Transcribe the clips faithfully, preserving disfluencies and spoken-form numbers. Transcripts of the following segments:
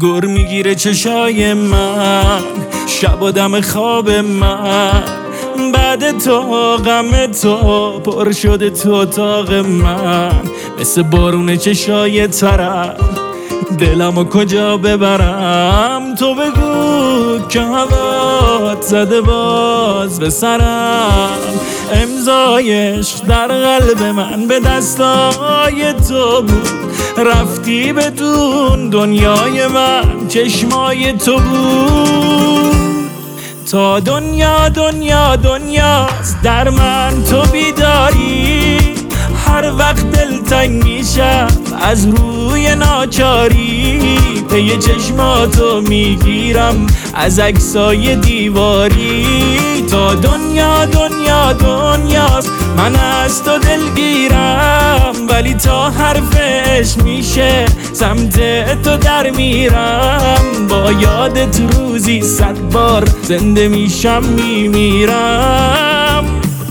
گر میگیره چشای من، شب و دم خواب من، بعد تو غم تو پر شده تو اتاق من، مثل بارون چشای ترم دلمو کجا ببرم. تو بگو که هوات زده باز به سرم، امضای عشق در قلب من به دستای تو بود، رفتی بدون دنیای من چشمای تو بود. تا دنیا دنیا دنیاست در من تو بیداری، هر وقت دلتنگ میشم از روی ناچاری، پی چشماتو میگیرم از عکسای دیواری. تا دنیا دنیا دنیاست من از تو دلگیرم، ولی تا حرفش میشه سمت تو در میرم، با یادت روزی صد بار زنده میشم میمیرم.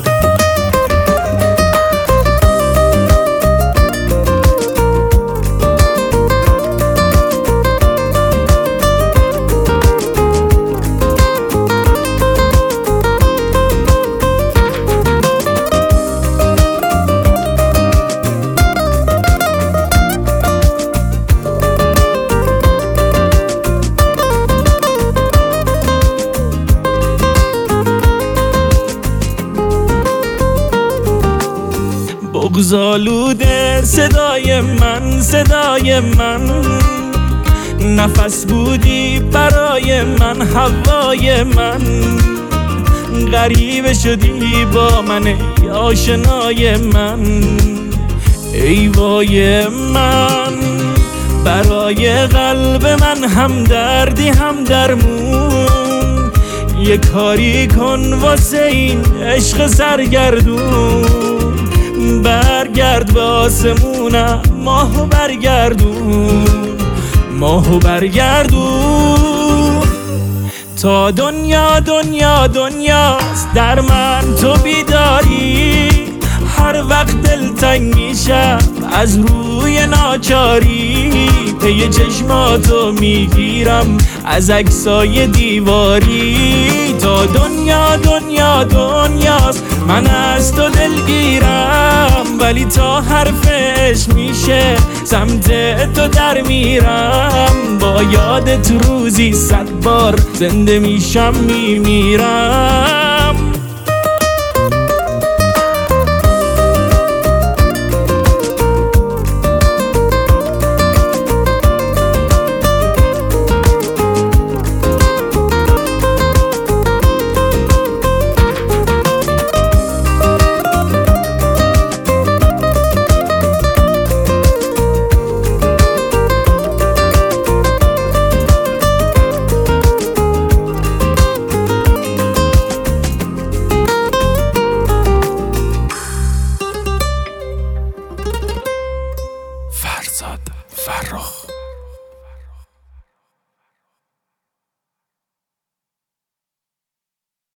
بغض‌آلوده صدای من، صدای من، نفس بودی برای من، هوای من، غریبه شدی با من ای آشنای من، ای وای من، برای قلب من هم دردی هم درمون، یه کاری کن واسه این عشق سرگردون، برگرد به آسمونم ماهو برگردون، ماهو برگردون. تا دنیا دنیا دنیاست در من تو بیداری، هر وقت دلتنگ میشم از روی ناچاری، پی چشماتو میگیرم از عکسای دیواری. تا دنیا دنیا دنیاست من از تو دلگیرم، ولی تا حرفش میشه سمت تو در میرم، با یادت روزی صد بار زنده میشم میمیرم.